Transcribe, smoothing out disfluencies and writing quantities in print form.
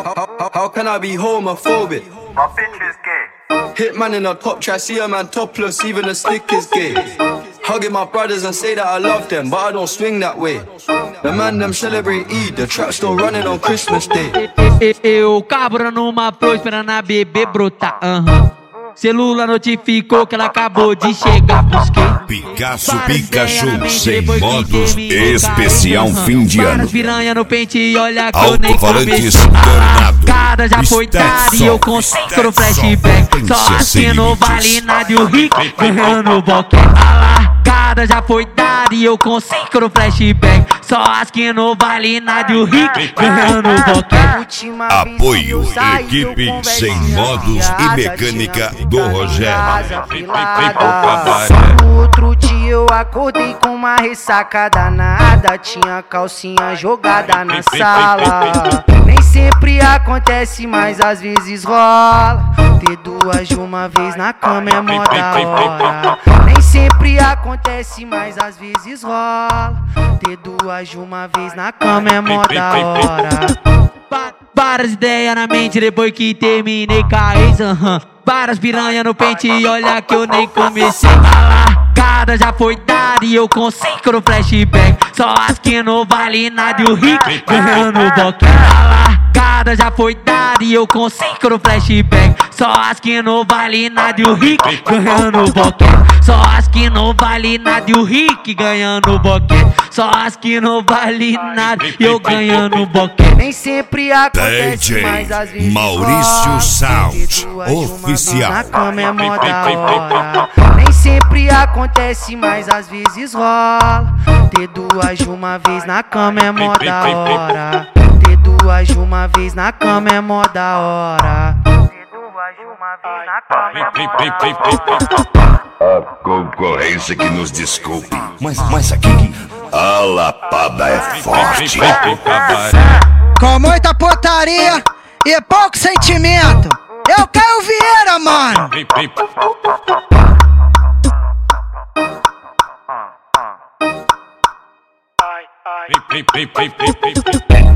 How can I be homophobic? My bitch is gay. Hit man in the top try, see a man topless, even a stick is gay. Hugging my brothers and say that I love them, but I don't swing that way. The man them celebrate Eid, the trap still running on Christmas Day. Eu cabra numa flor esperando a bebê brotar. Celula notificou que ela acabou de chegar, busquei Picasso Pikachu sem modos especial fim de ano. Piranha no pente e olha que eu nem Alto-falantes comecei. Tornado. Cada já foi dado e eu consigo no flashback. Só assim não vale nada e o rico ganhando boquete. Cada já foi dado e eu consigo no flashback. Só as que não vale nada e o rico ganhando boquete. Apoio equipe sem modos e mecânica do Rogério. No outro dia eu acordei com uma ressaca danada. Tinha calcinha jogada na sala. Nem sempre acontece, mas às vezes rola. Ter duas de uma vez na cama é mó da hora. Nem sempre acontece, mas às vezes rola. Ter duas de uma vez na cama é mó da hora. Várias ideias na mente depois que terminei com a ex. Várias piranha no pente e olha que eu nem comecei. Cada já foi dado e eu consigo no flashback. Só as que não vale nada e o rico ganhando boquete. Cada já foi dado e eu consigo no flashback. Só as que não vale nada e o rico ganhando boquete. Só as que não vale nada e o rico ganhando boquete. Só as que não vale nada e eu ganhando boquete. Nem sempre acontece, DJ mas às vezes Maurício rola. Sound oficial. Na cama é mó da hora. Nem sempre acontece, mas às vezes rola. Ter duas de uma vez na cama é mó da hora. Ter duas de uma vez na cama é mó da hora. Ter duas de uma vez na cama é mó da hora. A concorrência que nos desculpe, mas aqui a lapada é forte. Com muita putaria e pouco sentimento. Eu Caio Vieira, mano.